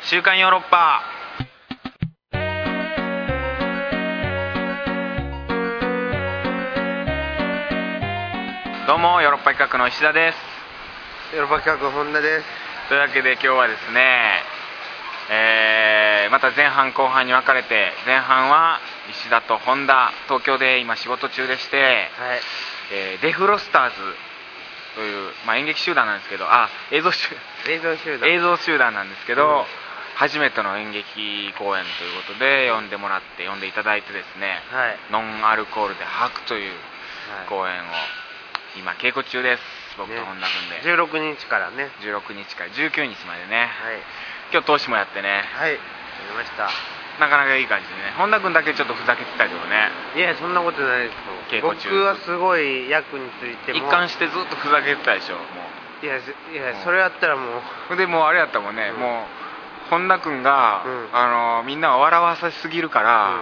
週刊ヨーロッパ。どうもヨーロッパ企画の石田です。 ヨーロッパ企画本田です。 というわけで今日はですね、また前半後半に分かれて、前半は石田と本田、東京で今仕事中でして、 はい、 デフロスターズという、演劇集団なんですけど、映像集団なんですけど、初めての演劇公演ということで呼んでいただいてですね、 はい、 ノンアルコールで吐くという公演を今稽古中です。僕と本田君で、 16日からね、 16日から19日までね、 はい、 今日投資もやってね、 はい、やりました。 なかなかいい感じでね。本田君だけちょっとふざけてたけどね。 いや、そんなことないですよ。 稽古中僕はすごい役についても一貫してずっとふざけてたでしょ。もういやそれやったらもうでもうあれやったもんね、もう本田君が、みんなを笑わせすぎるから、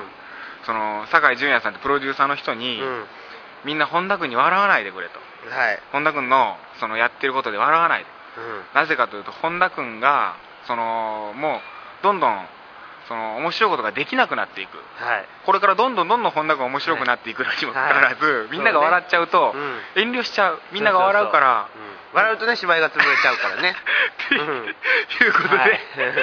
その酒井純也さんってプロデューサーの人に、みんな本田君に笑わないでくれと、 はい、 本田君のそのやってることで笑わないで、なぜかというと本田君がもうどんどんその面白いことができなくなっていく、 はい、 これからどんどん本田君面白くなっていくのにもかかわらず、みんなが笑っちゃうと、遠慮しちゃう、みんなが笑うから、 笑うとね芝居が潰れちゃうからねっていうことで、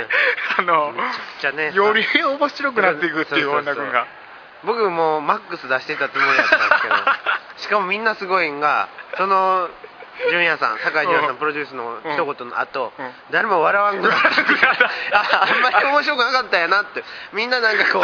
より面白くなっていくっていう本田君が、 僕もマックス出してたつもりだったんですけどしかもみんなすごいんが、その純也さん、酒井純也さんプロデュースの一言の後、誰も笑わんくなってあんまり面白くなかったんやなって、みんななんかこう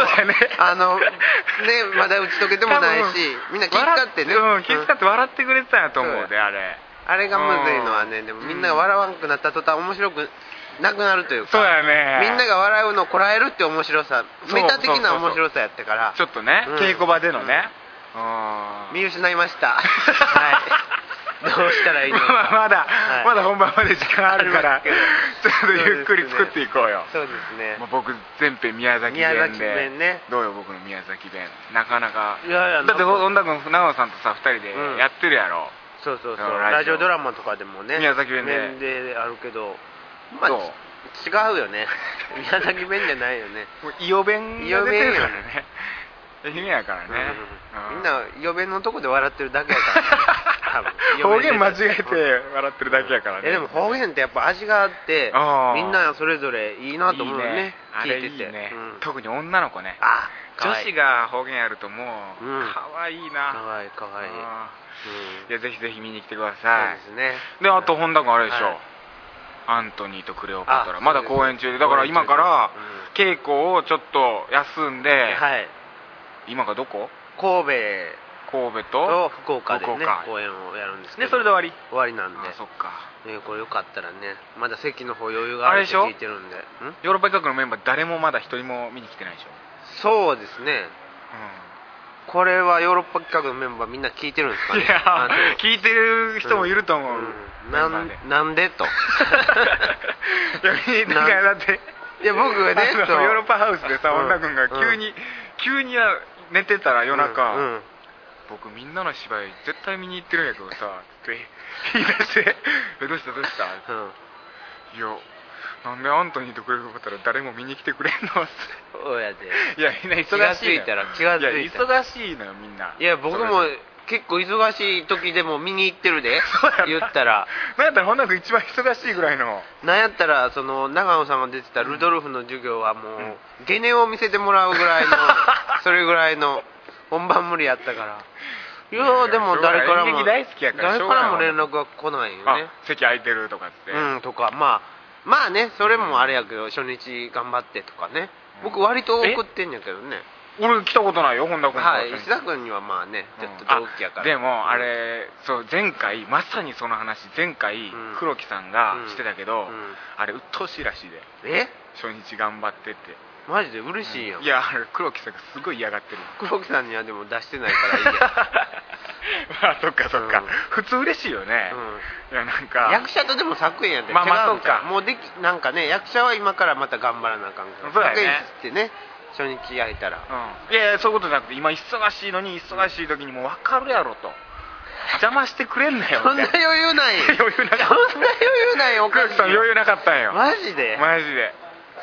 まだ打ち解けてもないし、みんな気遣ってね、 気遣って笑ってくれてたんやと思うで、 あれがむずいのはね、でもみんなが笑わんくなった途端面白くなくなるというか、 そうやね、 みんなが笑うのをこらえるって面白さ、メタ的な面白さやってから、 ちょっとね、稽古場でのね、 見失いましたはいどうしたらいいのかまだ本番まで時間あるからちょっとゆっくり作っていこうよ。 そうですね。 僕全編宮崎弁でね、 どうよ僕の宮崎弁、なかなか。 いやだって本田君長野さんとさ2人でやってるやろ。 そうラジオドラマとかでもね宮崎弁であるけど、違うよね宮崎弁じゃないよね。 伊予弁が出てるからね、愛媛やからね、 みんな伊予弁のとこで笑ってるだけやから方言間違えて笑ってるだけやからね。 でも方言ってやっぱ味があって、みんなそれぞれいいなと思うね、聞いてて。 いいね、特に女の子ね、女子が方言やるともうかわいいな。 かわいいいや、ぜひぜひ見に来てください。 そうですね。 で、あと本田君あれでしょ、アントニーとクレオパトラまだ公演中で、だから今から稽古をちょっと休んで、今がどこ？ 神戸と福岡でね公演をやるんですけど、 それで終わりなんで、 そっか、 これよかったらね、まだ席の方余裕があるって聞いてるんで。 ヨーロッパ企画のメンバー誰もまだ一人も見に来てないでしょ。 そうですね、これはヨーロッパ企画のメンバーみんな聞いてるんですかね。 いや聞いてる人もいると思う、 なんでとだっていや僕がね、 ヨーロッパハウスでさ、本田君が急に寝てたら夜中、僕みんなの芝居絶対見に行ってるんやけどさって言い出してどうしたいや、なんでアントニーとクレオパトラ誰も見に来てくれんのそうやで。 いや、みんな忙しいのよ。 気がついたら忙しいのよみんな。 いや、僕も結構忙しい時でも見に行ってるで言ったら、 なんやったら本田君一番忙しいぐらいの、 なんやったらその長野さんが出てたルドルフの授業はもうゲネを見せてもらうぐらいのそれぐらいの本番無理やったから。いや、でも誰からも連絡が来ないよね。 席空いてるとかってとか、まあね、それもあれやけど、初日頑張ってとかね、僕割と送ってんやけどね。 俺来たことないよ本田君と。 石田君にはまあね、ちょっと同期やから。 でもあれ、そう前回まさにその話、前回黒木さんがしてたけど、あれ鬱陶しいらしいで。初日頑張ってって。 マジで嬉しいやん。 いや、黒木さんがすごい嫌がってる。 黒木さんにはでも出してないからいいやそっか普通嬉しいよね。いや、なんか役者とでも作演やで。 そっか、 もうなんかね、役者は今からまた頑張らなあかんから、作演ってね、初日やれたら、 いやそういうことじゃなくて、今忙しいのに忙しい時にもう分かるやろと、邪魔してくれんなよ。 そんな余裕ない。そんな余裕ない。 黒木さん余裕なかったんよ。 マジで。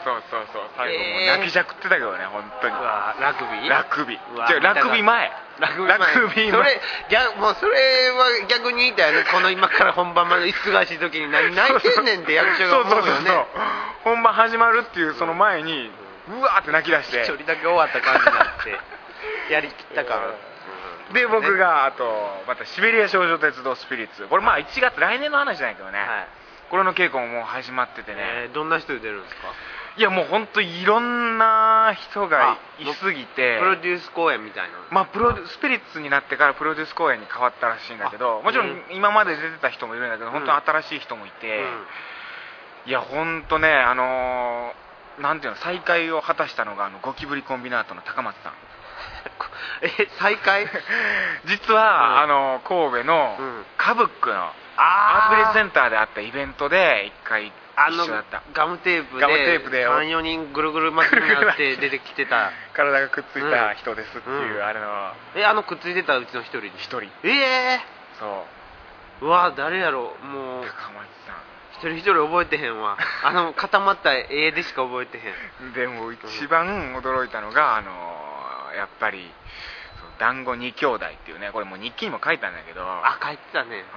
最後もう泣きじゃくってたけどね本当に。 ラグビーラグビー前それは逆に言いたいね。この今から本番まで忙しい時に何泣いてんねんって役者が思うよね。 そう本番始まるっていうその前にうわーって泣き出して一人だけ終わった感じになってやりきったからで僕があとまたシベリア少女鉄道スピリッツ、これまあ1月来年の話じゃないけどね、これの稽古ももう始まっててね。 どんな人で出るんですか？ いやもう本当いろんな人がいすぎて、 プロデュース公演みたいな。 まあスピリッツになってからプロデュース公演に変わったらしいんだけど、もちろん今まで出てた人もいるんだけど、本当に新しい人もいて、いや本当ねなんていうの、再会を果たしたのがゴキブリコンビナートの高松さん。 再会実は、神戸のカブックのアートビレッジセンターであったイベントで一回一緒だった。 ガムテープで 3,4 人ぐるぐる巻きになって出てきてた体がくっついた人ですっていう、あれのくっついてたうちの一人。 そううわ誰やろう。もう高松さん一人覚えてへんわ。固まった絵でしか覚えてへん。 でも一番驚いたのがやっぱり団子2兄弟っていうね、これもう日記にも書いたんだけど、 書いてたね。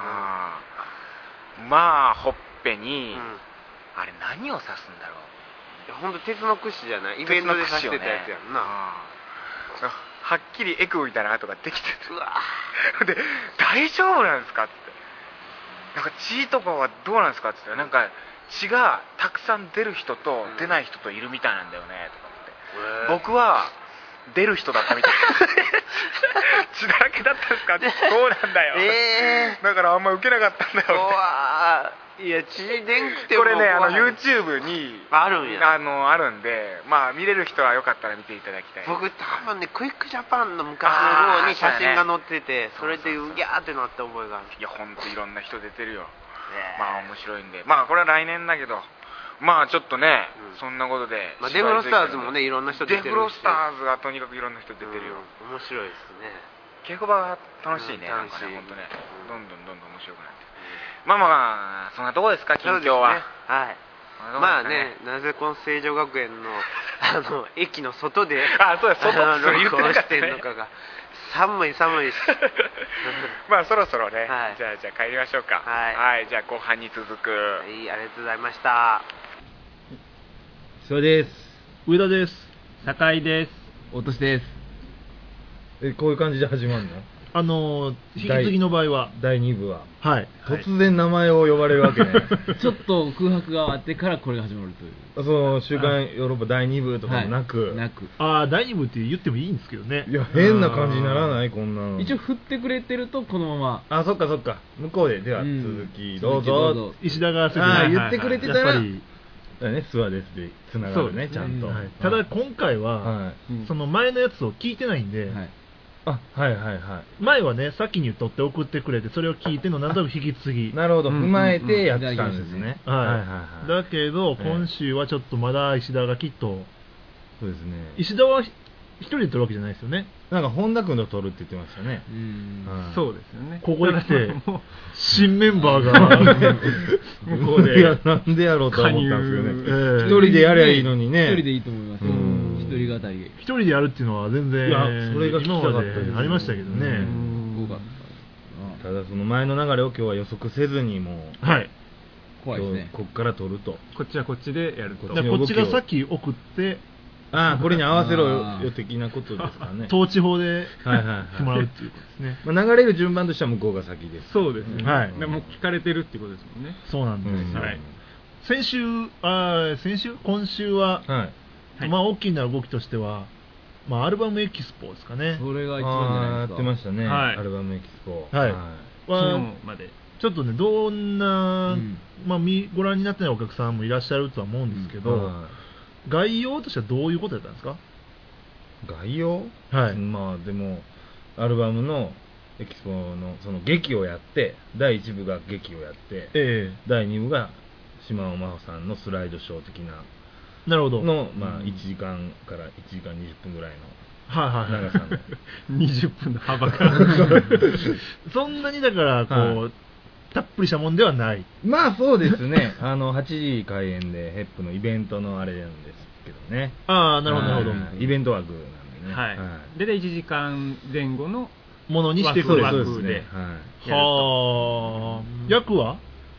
まあほっぺに、あれ何を指すんだろう。 本当鉄の串じゃない、イベントで指してたやつやんな。 はっきりエクみたいな跡ができてて、で大丈夫なんですかって、なんか血とかはどうなんですかって言ったら、なんか血がたくさん出る人と出ない人といるみたいなんだよねとかって、僕は出る人だったみたい血だらけだったんですかって、そうなんだよ、だからあんま受けなかったんだよって。 いや血出んくてもこれねYouTube にあるんや。 あるんで、まあ見れる人はよかったら見ていただきたい。 僕多分ねクイックジャパンの昔の号に写真が載ってて、それでうぎゃーってなった覚えがある。 いやほんといろんな人出てるよ。まあ面白いんで、まあこれは来年だけど、まあちょっとね、そんなことで、 デフロスターズもねいろんな人出てるし、 デフロスターズがとにかくいろんな人出てるよ。 面白いですね。 稽古場が楽しいね。なんかね、本当ね、どんどん面白くなって。まあそんなとこですか、近況は。 まあね、なぜこの成城学園の駅の外で録音してるのかが寒いしまあそろそろね、じゃあ帰りましょうか。じゃあ後半に続く。 ありがとうございました。 そうです。 上田です。 酒井です。 大俊です。こういう感じで始まるの？ 引き継ぎの場合は第2部は、 突然名前を呼ばれるわけね。 ちょっと空白があってからこれが始まるという。 その週刊ヨーロッパ第2部とかもなく、 第2部って言ってもいいんですけどね。 いや変な感じにならない？こんなの一応振ってくれてるとこのまま。 そっか向こうで、では続きどうぞ。 石田が言ってくれてたらスワですでつながるね、ちゃんと。 ただ今回はその前のやつを聞いてないんで、前はね先に取って送ってくれて、それを聞いての何度も引き継ぎ。 なるほど、踏まえてやってたんですね。 だけど今週はちょっとまだ石田がきっと、 そうですね、 石田は一人で取るわけじゃないですよね。 なんか本田君と取るって言ってましたね。 そうですよね。ここに来て新メンバーが向こうで、 いやなんでやろうと思ったんですよね。一人でやりゃいいのにね。 一人でいいと思います。一人語り。 一人でやるっていうのは全然、 それが聞きたかったです。 ありましたけどね。 ただその前の流れを今日は予測せずにもう、 怖いですね。 こっから取ると。 こっちはこっちでやると。こっちがさっき送って、 これに合わせろよ的なことですかね。 統治法でしてもらうっていうことですね。 流れる順番としては向こうが先です。 そうですね。 でも聞かれてるってことですもんね。 そうなんです。今週は、大きな動きとしては、アルバムエキスポですかね。 それが一番じゃないですか。 やってましたね、アルバムエキスポ。 昨日まで。ちょっとね、どんな、ご覧になってないお客さんもいらっしゃるとは思うんですけど、概要としてはどういうことだったんですか？ 概要？でもアルバムのエキスポのその劇をやって、第1部が劇をやって、第2部が島尾真帆さんのスライドショー的なの1時間から1時間20分ぐらいの長さの 20分の幅からそんなにだからこうたっぷりしたもんではない。 まあそうですね8時開演でヘップのイベントのあれなんですけどね。 ああ、なるほどなるほど。 イベント枠なんでね。 はい。で1時間前後のものにしてくれる枠で。 はあ。役は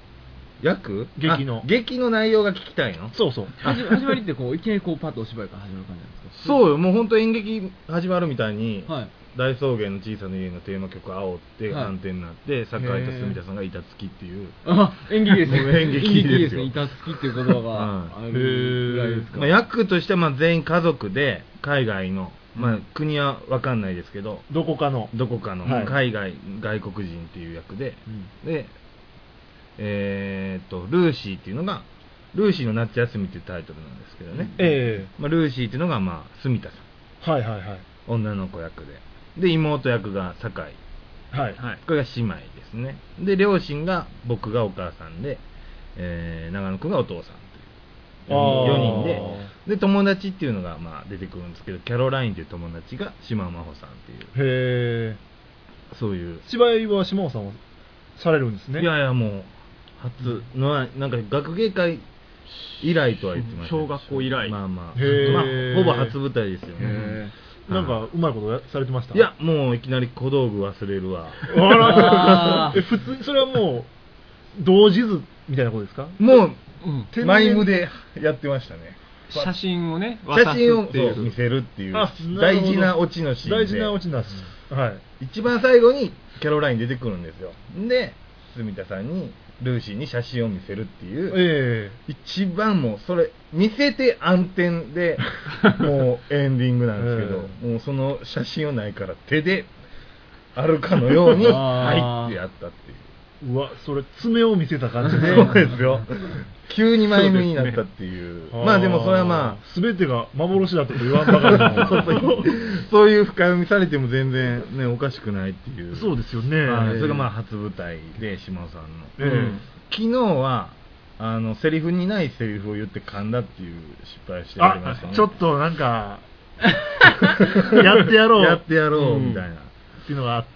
劇の内容が聞きたいの？ そう。始まりってこういきなりこうパッとお芝居から始まる感じなんですか？ そうよ、もう本当演劇始まるみたいに、大草原の小さな家のテーマ曲煽って反転になって、酒井と住田さんが板付きっていう。 演劇ですね。 演劇ですよ。 板付きっていう言葉があるぐらいですか。 役としては全員家族で海外の、国は分かんないですけど、 どこかの外国人っていう役で、でルーシーっていうのがルーシーの夏休みっていうタイトルなんですけどね、ルーシーっていうのが住田さん、女の子役で妹役が酒井、これが姉妹ですね。で両親が僕がお母さんで、長野くんがお父さんという4人で友達っていうのが出てくるんですけど、キャロラインっていう友達が島尾真帆さんっていう、そういう芝居は島尾さんはされるんですね。 いやもう初のはなんか学芸会以来とは言ってました。 小学校以来。 ほぼ初舞台ですよね。 なんかうまいことされてました？ いやもういきなり小道具忘れるわ。 普通それはもう同時図みたいなことですか？ もうマイムでやってましたね。 写真をね、 写真を見せるっていう大事なオチのシーンで。 大事なオチなんです。 一番最後にキャロライン出てくるんですよ。で住田さんにルーシーに写真を見せるっていう、一番もうそれ見せて暗転でもうエンディングなんですけど、もうその写真をないから手であるかのように入ってやったっていう。 うわ、それ爪を見せた感じで。 そうですよ。急に前目になったっていう。でもそれは全てが幻だと言わんばかりのそういう深読みされても全然ねおかしくないっていう。 そうですよね。 それが初舞台で島尾さんの。昨日はセリフにないセリフを言って噛んだっていう失敗してやりましたね。 ちょっとなんかやってやろうみたいなっていうのがあって。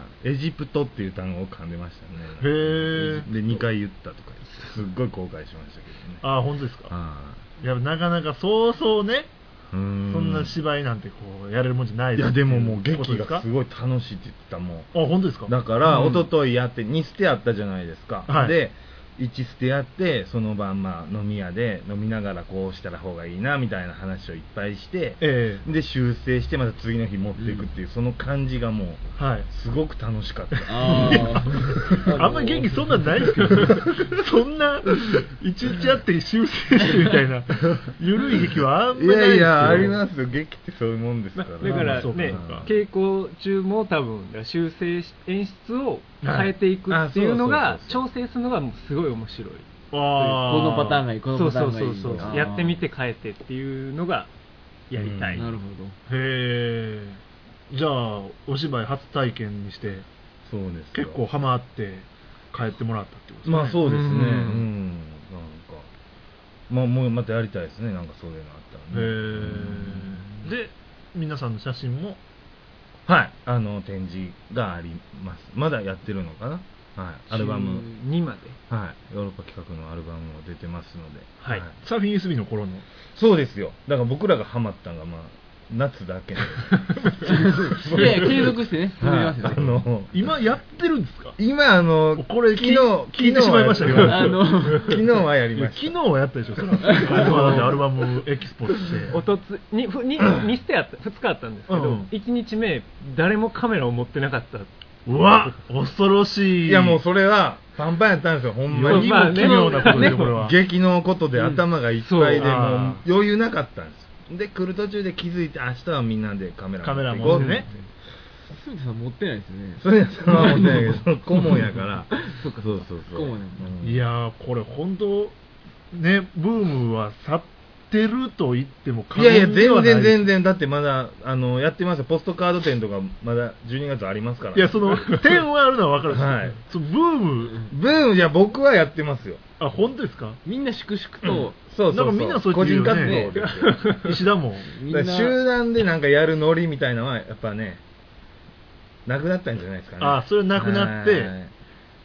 エジプトっていう単語を噛んでましたね。で2回言ったとかすっごい後悔しましたけどね。 本当ですか？いやなかなかそうね、そんな芝居なんてこうやれるもんじゃないです。 いやでももう劇がすごい楽しいって言ってたもん。 本当ですか？ だから一昨日やって2ステあったじゃないですか。で1ステやってその晩飲み屋で飲みながらこうしたら方がいいなみたいな話をいっぱいして、で修正してまた次の日持っていくっていう、その感じがもうすごく楽しかった。 あんまり元気そんなんないですけどそんないちいちやって修正してみたいな緩い劇はあんまりないですけど。いやありますよ、劇ってそういうもんですから。 だからね、稽古中も多分修正演出を変えていくっていうのが調整するのがすごい面白い。 このパターンがいい、このパターンがいい。 そうやってみて変えてっていうのがやりたい。 なるほど。へえ。じゃあお芝居初体験にしてそうです結構ハマって帰ってもらったってことですね。 そうですね。なんかもうまたやりたいですね。なんかそういうのあったらね。で皆さんの写真も展示があります。まだやってるのかな。アルバム 2まで、 ヨーロッパ企画のアルバムも出てますので、 サーフィン USB の頃の。 そうですよ。だから僕らがハマったのが夏だけいや継続してね、 今やってるんですか？ 今これ聞いてしまいましたけど昨日はやりました。 昨日はやったでしょ。それはアルバムエキスポして 2ステ2日あったんですけど、1日目誰もカメラを持ってなかった。 うわ恐ろしい。 いやもうそれはパンパンやったんですよ、ほんまに。 奇妙なことですよこれは。 劇のことで頭がいっぱいでもう余裕なかったんです。で来る途中で気づいて、明日はみんなでカメラ持ってね。 住田さん持ってないですよね。 それは持ってないけど顧問やからそう顧問いやこれ本当ね、ブームは去ってると言っても過言ではない。いや全然だってまだやってますよ。ポストカード展とかまだ12月ありますから。 いやその展はあるのは分かるんですけど、ブームいや僕はやってますよ。 本当ですか？ みんな粛々と、 なんかみんなそう個人活動ですよ。 石田も集団でなんかやるノリみたいなのはやっぱねなくなったんじゃないですかね。 それなくなって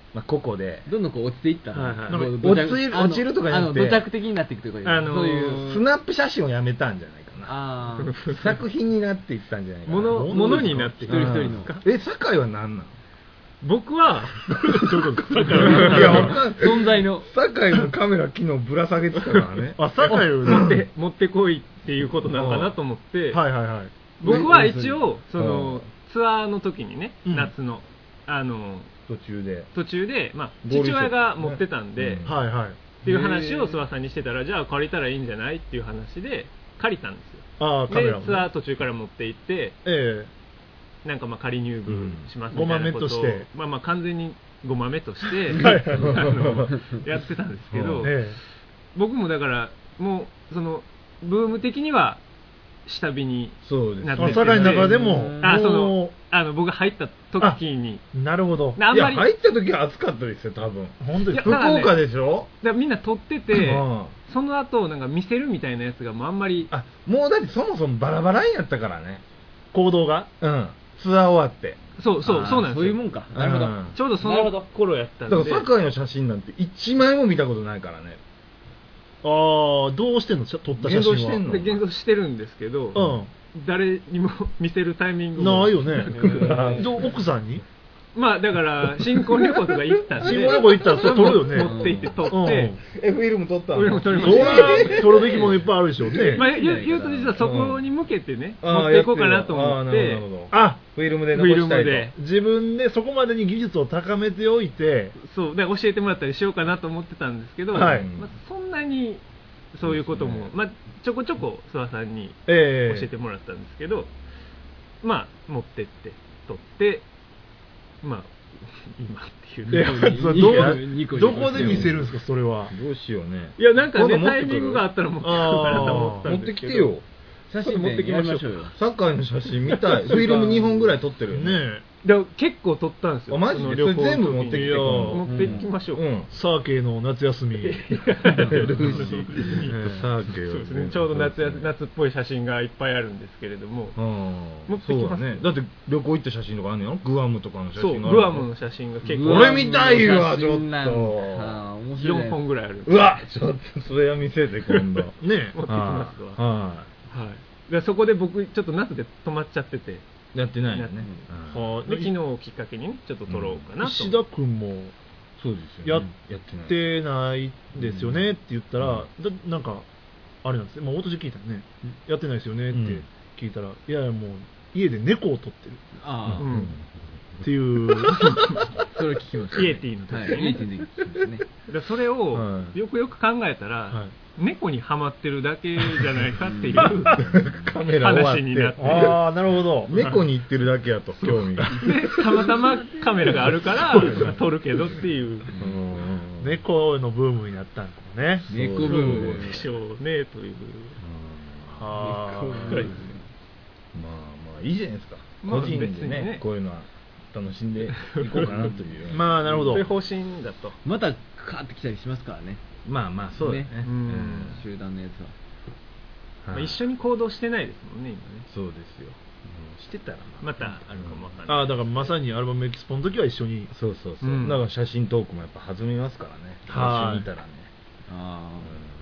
まあ、個々でどんどんこう落ちていったら、 落ちるとかじゃなくて土着的になっていくというか、そういうスナップ写真をやめたんじゃないかな。作品になっていったんじゃないかな。 ものになっていく。 一人一人の。 酒井は何なの？ 僕はどういうことですか？ 存在の酒井のカメラ昨日ぶら下げてたからね。 酒井を持ってこいっていうことなのかなと思って、僕は一応そのツアーの時にね、夏の途中でまあ父親が持ってたんでっていう話を諏訪さんにしてたら、じゃあ借りたらいいんじゃないっていう話で借りたんですよ。でツアー途中から持って行って、なんかまあ仮入部しますみたいなことをまあ完全にごまめとしてやってたんですけど、僕もだからもうそのブーム的には下火になってて、 酒井の中でも僕が入った時に、 なるほど。 いや入った時は暑かったですよ多分。 本当に福岡でしょ。 みんな撮ってて、その後なんか見せるみたいなやつがもうあんまり、 もうだってそもそもバラバラにやったからね、 行動が。 ツアー終わって。 そうなんですよ。 そういうもんか。なるほど。 ちょうどその頃やったんで。 だから酒井の写真なんて1枚も見たことないからね。 どうしてんの？撮った写真は。 現像してるんですけど、誰にも見せるタイミングもないよね。奥さんに？ まあだから新婚旅行とか行ったんで、 新婚旅行行ったらそれ撮るよね。 持って行って撮って、 フィルム撮ったの？ フィルム撮りました。 撮るべきものいっぱいあるでしょうね。 まあ言うと実はそこに向けてね、持っていこうかなと思って、 フィルムで残したいと。 自分でそこまでに技術を高めておいて、 そうで教えてもらったりしようかなと思ってたんですけど、まあそんなにそういうこともまあちょこちょこ諏訪さんに教えてもらったんですけど、まあ持ってって撮って。まあ今っていうどこで見せるんですかそれは。 どうしようね。 いやなんかねタイミングがあったら持ってくるかなと思ったんですけど。 持ってきてよ。 写真持ってきましょうよ。 酒井の写真見たい。フィルム2本ぐらい撮ってるよね。 で結構撮ったんですよ。 マジでそれ全部持ってきて。 持ってきましょう。 サーケの夏休み。 ちょうど夏っぽい写真がいっぱいあるんですけれども。 持ってきますね。だって旅行行った写真とかあるのよ。グアムとかの写真が。 そうグアムの写真が結構。 俺見たいわちょっと。 4本ぐらいある。 うわちょっとそれは見せて今度。 ね持ってきますわ。はい。でそこで僕ちょっと夏で止まっちゃってて。 やってないよね。 で昨日をきっかけにちょっと撮ろうかなと。 石田君もそうですよやってないですよねって言ったら、なんかあれなんですね。大戸聞いたらね、やってないですよねって聞いたら、いやいやもう家で猫を撮ってる。っていうそれを聞きました。 イエティの時にね。それをよくよく考えたら。猫にハマってるだけじゃないかっていう話になって、 なるほど。 猫に行ってるだけやと興味が。 でたまたまカメラがあるから撮るけどっていう。 猫のブームになったんですね。 猫ブームでしょうねという。 まあいいじゃないですか。個人でねこういうのは楽しんでいこうかなという。 まあなるほど。 そういう方針だと。 またカーってきたりしますからね。 まあそうですね。 集団のやつは。 一緒に行動してないですもんね今ね。 そうですよ。してたらまたあるかもわかんない。 だからまさにアルバムエキスポの時は一緒に。 そう。だから写真トークもやっぱ弾みますからね。一緒にいたらね。なるほど。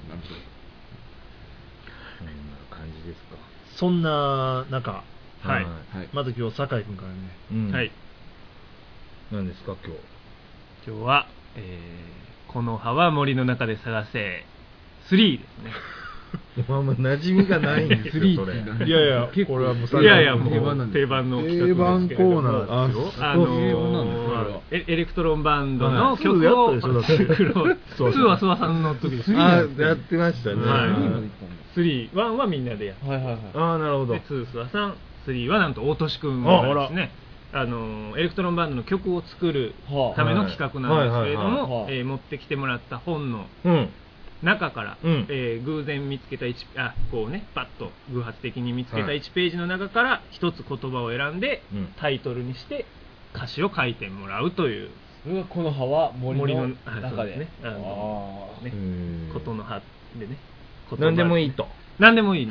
こんな感じですか。 そんな中、まず今日酒井君からね。 はい。 何ですか今日はこの葉は森の中で探せ3ですね。 まあ馴染みがないんですよそれ。 いやいやこれはもう定番の定番コーナーですよ。エレクトロンバンドの曲を作ろう。2は諏訪さんの時です。 やってましたね。 1はみんなでやって。 なるほど。 2諏訪さん、3はなんと大俊君がですね。エレクトロンバンドの曲を作るための企画なんですけれども、持ってきてもらった本の中から、偶然見つけたこうねパッと偶発的に見つけた1ページの中から一つ言葉を選んで、タイトルにして歌詞を書いてもらうという。 それがこの葉は森の中でね。 琴の葉でね。 何でもいいと。 何でもいいです。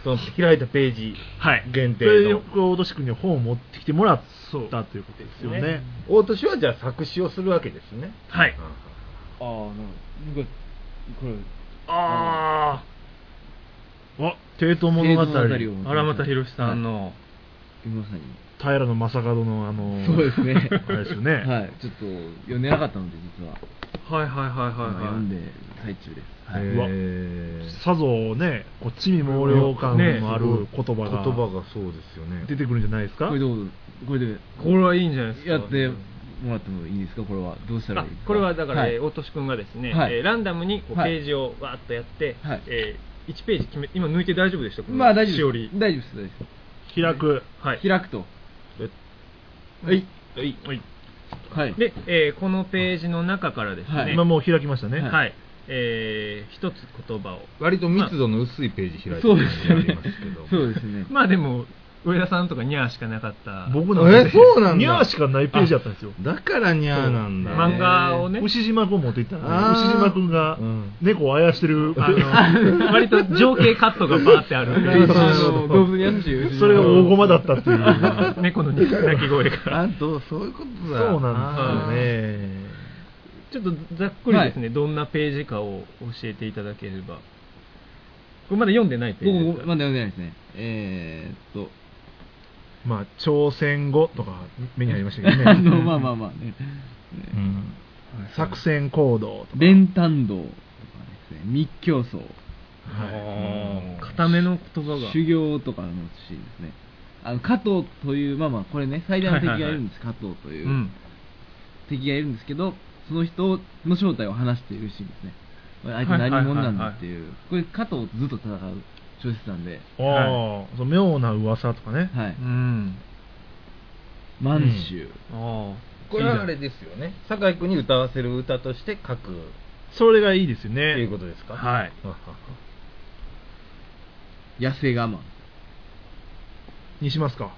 その開いたページ限定それでの。 大俊君に本を持ってきてもらったということですよね。 大俊はじゃあ作詞をするわけですね。 はい。 ああ、なんかこれああ、帝都物語、 荒俣宏さんの、 まさに平野正門のそうですね。 あれですよね。 はい、ちょっと読んでなかったので実は。 はいはいはいはい読んで最中です。はい。 さぞね、こう地味猛量感のある言葉がそうですよね。 出てくるんじゃないですか。 これどうぞ。これはいいんじゃないですか。 やってもらってもいいですか。これはどうしたらいいですか。 これはだから、 はい大俊君がですね、 はいランダムにこうはいページをわーっとやって、 はい 1ページ決め、今抜いて大丈夫でしたか。 まあ大丈夫しおりです。大丈夫です。大丈夫です。 開く。 はい。 開くと。 はい。 はい。 はい。 で、このページの中からですね、 はい今もう開きましたね。 はい、一つ言葉を。 割と密度の薄いページ開いてそうですよねありますけど。 そうですね。 まあでも上田さんとかニャーしかなかった僕なんてそうなんだ。 ニャーしかないページだったんですよ。 だからニャーなんだ。 漫画をね、 牛島君持っていったあら、 ー牛島君が猫をあやしてる、 割と情景カットがバーってあるページ動物に優しい。 それが大駒だったっていう。 猫の鳴き声があとそういうことだ。 そうなんですよね。 ちょっとざっくりですね、どんなページかを教えていただければ。これまだ読んでないページですか。 僕まだ読んでないですね。 まあ、朝鮮語とか目に入りましたけどね。 まあまあまあね。 作戦行動とか。 練炭道とかですね。密教僧。 固めの言葉が。 修行とかのシーンですね。加藤という、まあまあ、これね、最大の敵がいるんです、加藤という敵がいるんですけど、その人の正体を話しているシーンですね。あいつ何者なんだっていう。これ、加藤とずっと戦う小説なんで。 その妙な噂とかね。 はい。満州。 これはあれですよね。酒井君に歌わせる歌として書く。 それがいいですよね。 っていうことですか。 はい。 痩せ我慢。 にしますか。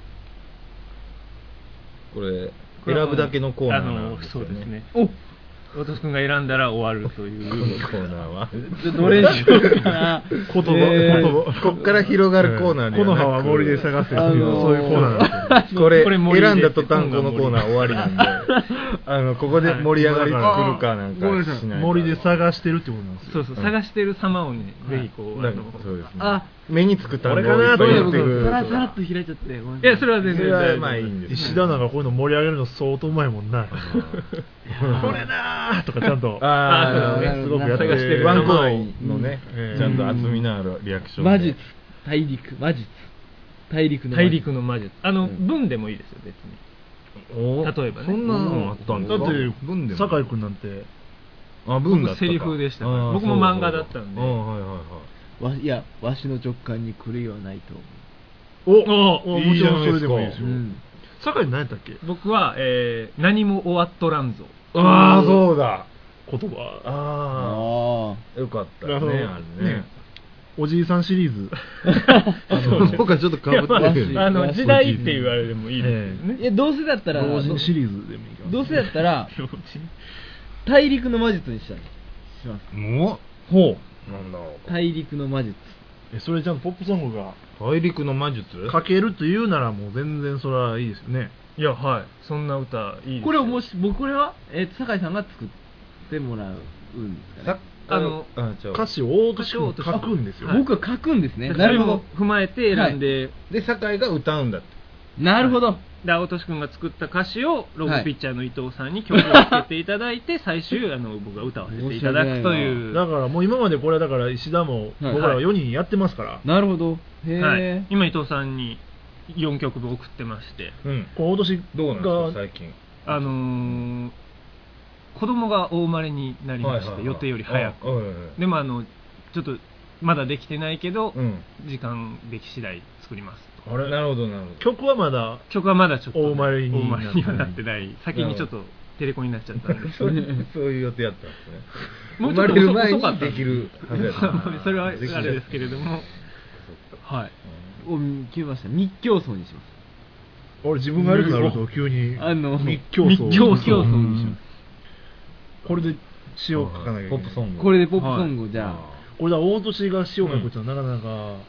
これ選ぶだけのコーナーなんですよね。 そうですね。大俊君が選んだら終わるというコーナーはどれにしようかな。 言葉こっから広がるコーナーでこの葉は森で探せっていう、そういうコーナーなんですよ。 これ選んだ途端このコーナー終わりなんで、ここで盛り上がり作るかなんかしない。 森で探してるってことなんですよ。 そうそう、探してる様をね、ぜひこう、 そうですね。目につく単語を俺かなと思ってさらっと開いちゃって。いや、それは全然まあいいんです。 石田なんかこういうの盛り上げるの相当うまいもんな。これなーとかちゃんとすごくやってる。 ワンコインのね、ちゃんと厚みのあるリアクション。 魔術、大陸、魔術。大陸の魔術。文でもいいですよ、別に。例えばね。 そんなのあったんですか。 だって酒井君なんて文だったか。 セリフでしたから。僕も漫画だったんで。 いや、わしの直感に狂いはないと思う。もちろんそれでもいいですよ。酒井何やったっけ。 僕は何も終わっとらんぞ。 ああ、そうだ。 言葉。 よかったね、あれね。 おじいさんシリーズ。 僕はちょっとかぶってる。 時代っていうあれでもいいですよね。 いや、どうせだったら、 老人シリーズでもいいかな。 どうせだったら、大陸の魔術にします。 もうほう。 なんだろう。 大陸の魔術。 それちゃんとポップソングが大陸の魔術書けるというならもう全然それはいいですよね。 いや、はい。そんな歌いいです。 これをもし、これは、酒井さんが作ってもらうんですかね。 歌詞を大俊君書くんですよ。 僕は書くんですね。 なるほど。踏まえて選んで。 で、酒井が歌うんだって。 なるほど。 で、大俊君が作った歌詞をロゴピッチャーの伊藤さんに曲をつけていただいて、最終僕が歌わせていただくという。 だからもう今までこれだから石田も僕らは4人やってますから。 なるほど。 へえ。今伊藤さんに4曲分送ってまして。 大俊どうなんですか最近。 子供がお生まれになりまして、予定より早く。でもちょっとまだできてないけど、時間でき次第作りますと。 あれ、なるほどなるほど。 曲はまだちょっとお生まれにはなってない。先にちょっとテレコになっちゃったんで。 そういう予定やったんですね。 もう生まれる前にできるはずやった。 それはあれですけれども。はい。 決めました。密教僧にします。 俺自分が悪くなると急に密教僧にします。 これで詩を書かなきゃいけない。 これでポップソングじゃあ。 これだ大俊が詩を書くってのはなかなか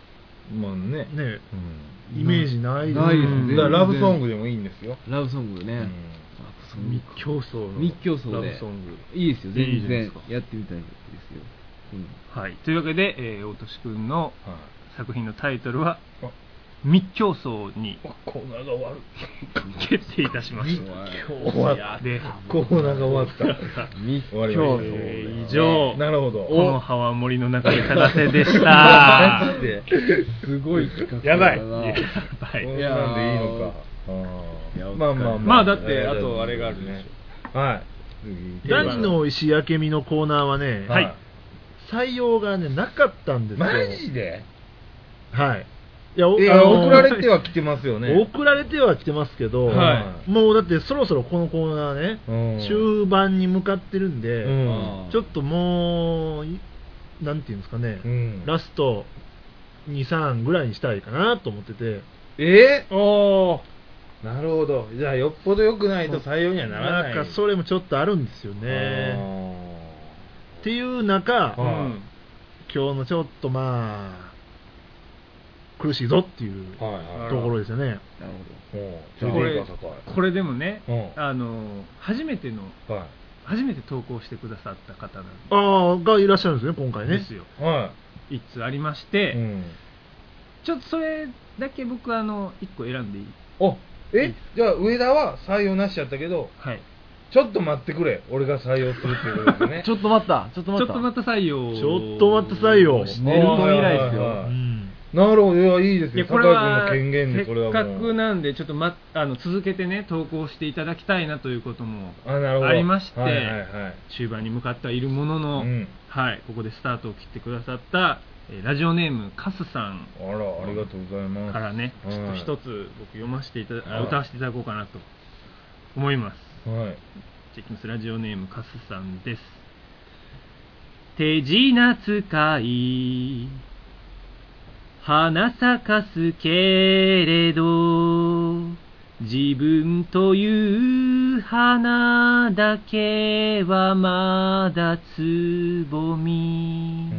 まあねイメージないですね。 だからラブソングでもいいんですよ。 ラブソングね。 密教層でラブソングいいですよ。全然やってみたいですよ。 はい。というわけで、大俊くんの作品のタイトルは密教層にコーナーが終わる決定いたしました。 終わったでコーナーが終わった密教層以上なるほどこの葉は森の中で探せでしたすごい企画やばいこんなんでいいのかまあだってあとあれがあるねはいダニの石焼け身のコーナーはね採用がねなかったんですよ。 マジで？ はいいや送られては来てますよね。 送られては来てますけど、もうだってそろそろこのコーナーね、終盤に向かってるんで、ちょっともうなんていうんですかね、ラスト2、3ぐらいにしたいかなと思ってて。 なるほど。じゃあよっぽど良くないと採用にはならない。 なんかそれもちょっとあるんですよね。っていう中、今日のちょっとまあ苦しいぞっていうところですよね。なるほど。これでもね、初めて投稿してくださった方がいらっしゃるんですね、今回ね。 ですよ。一通ありまして、ちょっとそれだけ僕1個選んでいい？ じゃあ上田は採用なしやったけど、ちょっと待ってくれ、俺が採用するっていうことですね。 ちょっと待った採用。 ちょっと待った採用。 してると以来ですよ。 なるほど、いいですよ。 これはせっかくなんでちょっと続けてね投稿していただきたいなということもありまして、中盤に向かってはいるものの、ここでスタートを切ってくださったラジオネームカスさんありがとうございますからね、ちょっと一つ僕歌わせていただこうかなと思います。じゃあいきます。ラジオネームカスさんです。手品使い花咲かすけれど自分という花だけはまだつぼみ、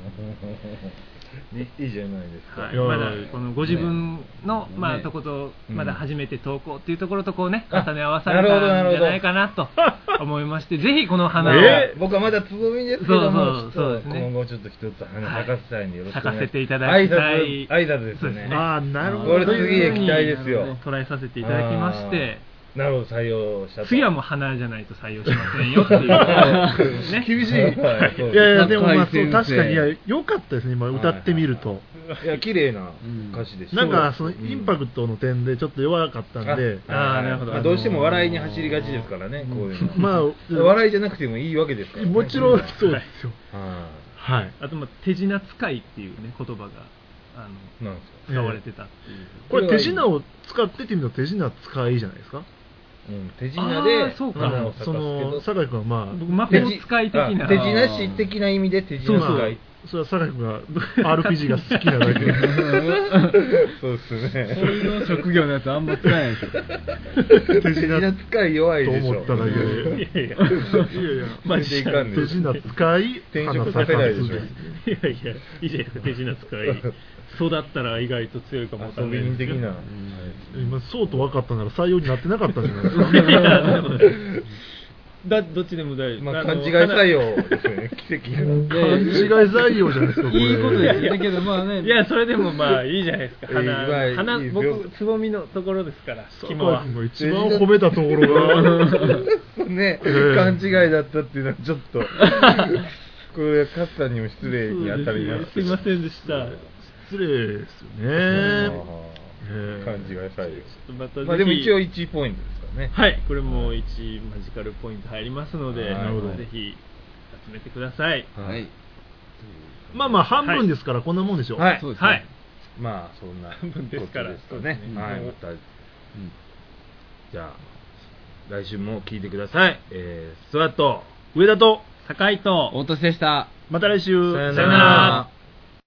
いいじゃないですか。 まだこのご自分のとことまだ初めて投稿っていうところとこうね重ね合わされたんじゃないかなと思いまして、ぜひこの花を僕はまだつぼみですけども、今後ちょっと一つ花咲かせたいんでよろしくお願いします。 咲かせていただきたい挨拶ですね。 なるほど。 これ次へ期待ですよ。 捉えさせていただきまして、 なるほど、採用したと。 次はもう花じゃないと採用しませんよっていうね。 厳しい。いやでも確かに良かったですね、今歌ってみると。 いや綺麗な歌詞でした。 なんかそのインパクトの点でちょっと弱かったんで、 なるほど。どうしても笑いに走りがちですからね、こういうの。笑いじゃなくてもいいわけですから。 もちろんそうですよ。 はい。あと手品使いっていうね言葉が使われてたっていう。 これ手品を使ってってみると手品使いじゃないですか。 手品で花を咲かすけど、 酒井君は魔法使い的な手品師的な意味で手品使い。 それは酒井君が RPG が好きなだけで。 そうですね。 そういう職業のやつあんま使えないですよ。 手品使い弱いでしょ。 と思っただけで。いやマジでいかんね。 手品使い転職させないでしょ。 いやいいじゃないですか、手品使い。そうだったら意外と強いかもしれない。 遊び人的な。 今そうと分かったなら採用になってなかったんじゃないですか。 どっちでも大丈夫。 勘違い採用ですよね。奇跡。 勘違い採用じゃないですか。 いいことですよ。だけどね。 いやそれでもいいじゃないですか。花僕つぼみのところですから。 肝は一番褒めたところがね勘違いだったっていうのはちょっとこれカスさんにも失礼に当たります。 すいませんでした。 失礼ですよね。 勘違い採用。でも一応1ポイントですからね。 はい、これも1マジカルポイント入りますので、ぜひ集めてください。 はい。 まあ半分ですからこんなもんでしょう。 はい。 そうですね。 まあそんな半分ですからですかね。はい。またじゃあ来週も聞いてください。諏訪と上田と酒井と大俊でした。 また来週。 さよなら。